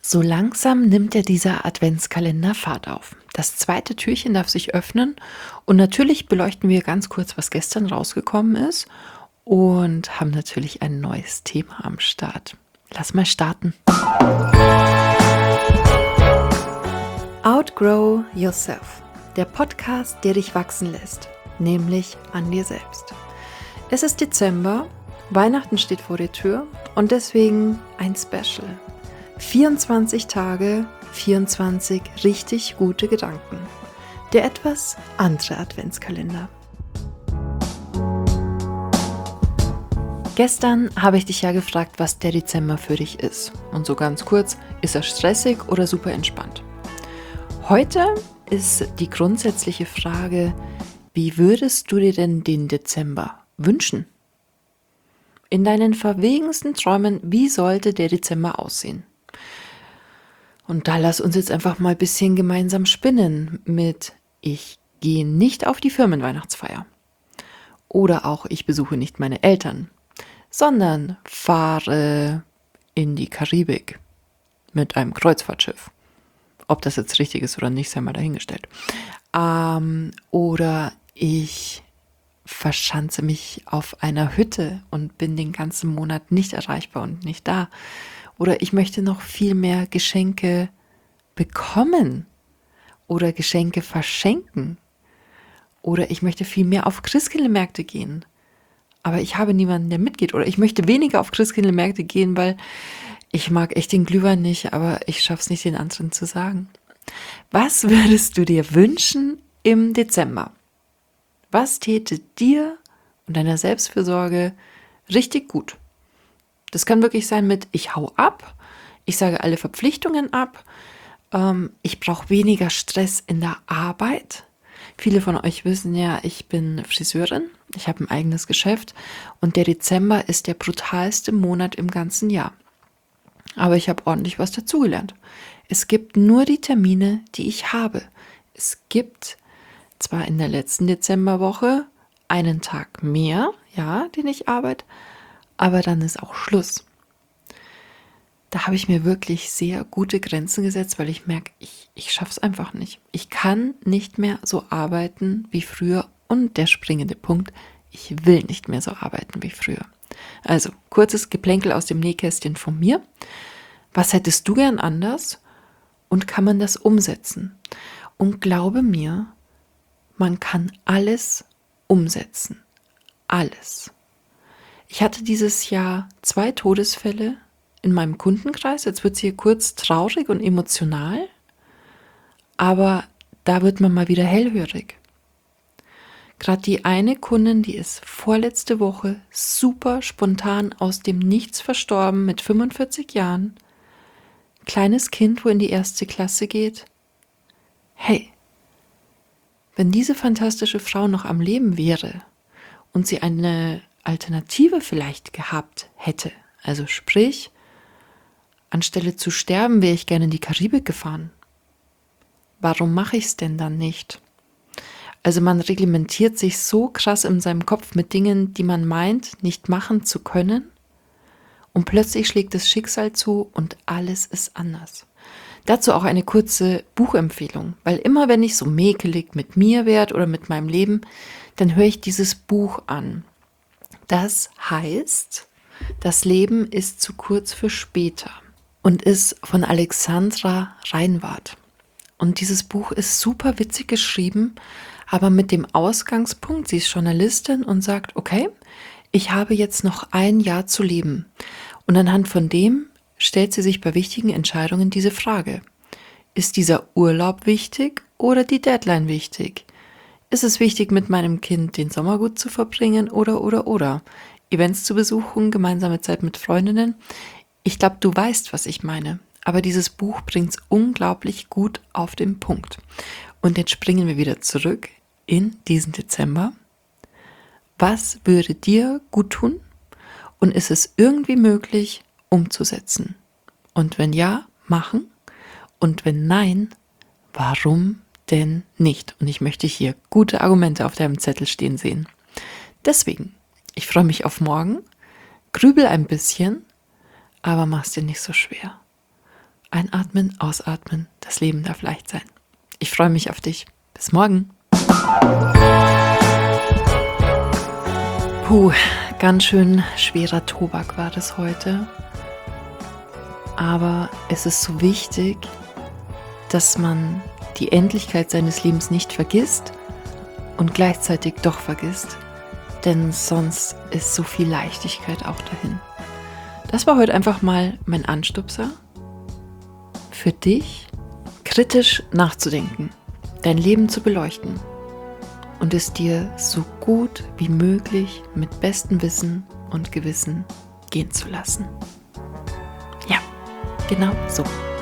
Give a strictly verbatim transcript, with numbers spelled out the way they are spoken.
So langsam nimmt ja dieser Adventskalender Fahrt auf. Das zweite Türchen darf sich öffnen und natürlich beleuchten wir ganz kurz, was gestern rausgekommen ist und haben natürlich ein neues Thema am Start. Lass mal starten. Outgrow Yourself, der Podcast, der dich wachsen lässt, nämlich an dir selbst. Es ist Dezember, Weihnachten steht vor der Tür und deswegen ein Special. vierundzwanzig Tage, vierundzwanzig richtig gute Gedanken. Der etwas andere Adventskalender. Gestern habe ich dich ja gefragt, was der Dezember für dich ist. Und so ganz kurz, ist er stressig oder super entspannt? Heute ist die grundsätzliche Frage, wie würdest du dir denn den Dezember wünschen? In deinen verwegensten Träumen, wie sollte der Dezember aussehen? Und da lass uns jetzt einfach mal ein bisschen gemeinsam spinnen mit ich gehe nicht auf die Firmenweihnachtsfeier oder auch ich besuche nicht meine Eltern, sondern fahre in die Karibik mit einem Kreuzfahrtschiff. Ob das jetzt richtig ist oder nicht, sei mal dahingestellt. Ähm, oder ich verschanze mich auf einer Hütte und bin den ganzen Monat nicht erreichbar und nicht da. Oder ich möchte noch viel mehr Geschenke bekommen oder Geschenke verschenken. Oder ich möchte viel mehr auf Christkindlmärkte gehen. Aber ich habe niemanden, der mitgeht. Oder ich möchte weniger auf Christkindlmärkte gehen, weil ich mag echt den Glühwein nicht, aber ich schaffe es nicht, den anderen zu sagen. Was würdest du dir wünschen im Dezember? Was täte dir und deiner Selbstfürsorge richtig gut? Das kann wirklich sein mit, ich hau ab, ich sage alle Verpflichtungen ab, ähm, ich brauche weniger Stress in der Arbeit. Viele von euch wissen ja, ich bin Friseurin, ich habe ein eigenes Geschäft und der Dezember ist der brutalste Monat im ganzen Jahr. Aber ich habe ordentlich was dazugelernt. Es gibt nur die Termine, die ich habe. Es gibt zwar in der letzten Dezemberwoche einen Tag mehr, ja, den ich arbeite, aber dann ist auch Schluss. Da habe ich mir wirklich sehr gute Grenzen gesetzt, weil ich merke, ich, ich schaffe es einfach nicht. Ich kann nicht mehr so arbeiten wie früher und der springende Punkt, ich will nicht mehr so arbeiten wie früher. Also, kurzes Geplänkel aus dem Nähkästchen von mir. Was hättest du gern anders? Und kann man das umsetzen? Und glaube mir, man kann alles umsetzen. Alles. Ich hatte dieses Jahr zwei Todesfälle in meinem Kundenkreis. Jetzt wird es hier kurz traurig und emotional, aber da wird man mal wieder hellhörig. Gerade die eine Kundin, die ist vorletzte Woche super spontan aus dem Nichts verstorben mit fünfundvierzig Jahren. Kleines Kind, wo in die erste Klasse geht. Hey, wenn diese fantastische Frau noch am Leben wäre und sie eine Alternative vielleicht gehabt hätte, also sprich, anstelle zu sterben, wäre ich gerne in die Karibik gefahren. Warum mache ich es denn dann nicht? Also man reglementiert sich so krass in seinem Kopf mit Dingen, die man meint, nicht machen zu können, und plötzlich schlägt das Schicksal zu und alles ist anders. Dazu auch eine kurze Buchempfehlung, weil immer wenn ich so mäkelig mit mir werde oder mit meinem Leben, dann höre ich dieses Buch an. Das heißt, das Leben ist zu kurz für später und ist von Alexandra Reinwarth. Und dieses Buch ist super witzig geschrieben, aber mit dem Ausgangspunkt, sie ist Journalistin und sagt, okay, ich habe jetzt noch ein Jahr zu leben. Und anhand von dem stellt sie sich bei wichtigen Entscheidungen diese Frage. Ist dieser Urlaub wichtig oder die Deadline wichtig? Ist es wichtig, mit meinem Kind den Sommer gut zu verbringen oder, oder, oder? Events zu besuchen, gemeinsame Zeit mit Freundinnen? Ich glaube, du weißt, was ich meine. Aber dieses Buch bringt es unglaublich gut auf den Punkt. Und jetzt springen wir wieder zurück in diesen Dezember. Was würde dir gut tun? Und ist es irgendwie möglich, umzusetzen? Und wenn ja, machen. Und wenn nein, warum denn nicht? Und ich möchte hier gute Argumente auf deinem Zettel stehen sehen. Deswegen, ich freue mich auf morgen, grübel ein bisschen, aber mach's dir nicht so schwer. Einatmen, ausatmen, das Leben darf leicht sein. Ich freue mich auf dich. Bis morgen. Puh, ganz schön schwerer Tobak war das heute. Aber es ist so wichtig, dass man die Endlichkeit seines Lebens nicht vergisst und gleichzeitig doch vergisst. Denn sonst ist so viel Leichtigkeit auch dahin. Das war heute einfach mal mein Anstupser für dich, kritisch nachzudenken, dein Leben zu beleuchten und es dir so gut wie möglich mit bestem Wissen und Gewissen gehen zu lassen. Ja, genau so.